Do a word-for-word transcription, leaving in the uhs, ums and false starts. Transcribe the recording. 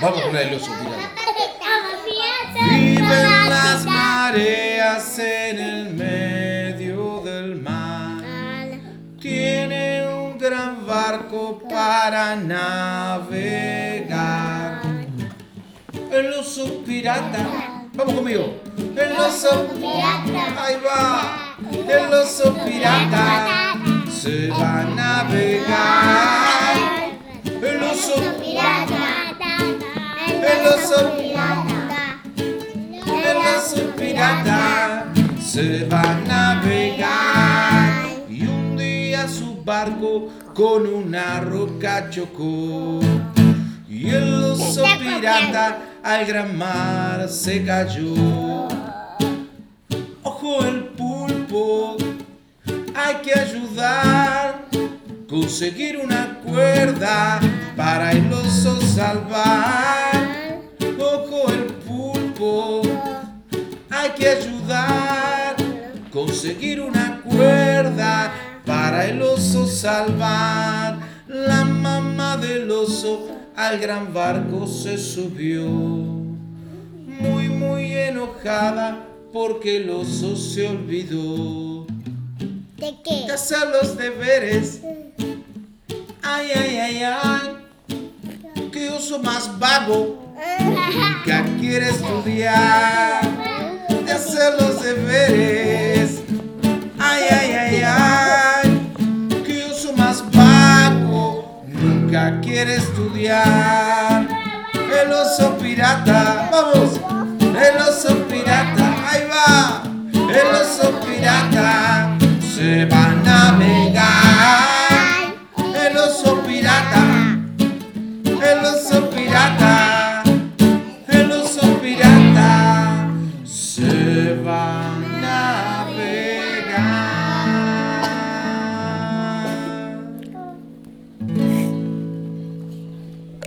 Vamos con el oso pirata. Viven las mareas en el medio del mar. Tiene un gran barco para navegar. El oso pirata. Vamos conmigo. El oso pirata. Ahí va. El oso pirata se va a navegar. El oso pirata. El oso pirata. El oso pirata se va a navegar. Y un día su barco con una roca chocó. Y el oso pirata al gran mar se cayó. Ojo el pulpo, hay que ayudar. Conseguir una cuerda para el oso salvar. Ojo el pulpo, hay que ayudar. Conseguir una cuerda para el oso salvar. La mamá del oso al gran barco se subió, muy muy enojada porque el oso se olvidó ¿De qué? de hacer los deberes. Ay, ay, ay, ay, qué oso más vago, nunca quiere estudiar. De hacer los deberes. Ay, ay, ay, ay, qué oso más vago, nunca quiere estudiar. El oso pirata, vamos, el oso pirata, ahí va. El oso pirata se va a navegar.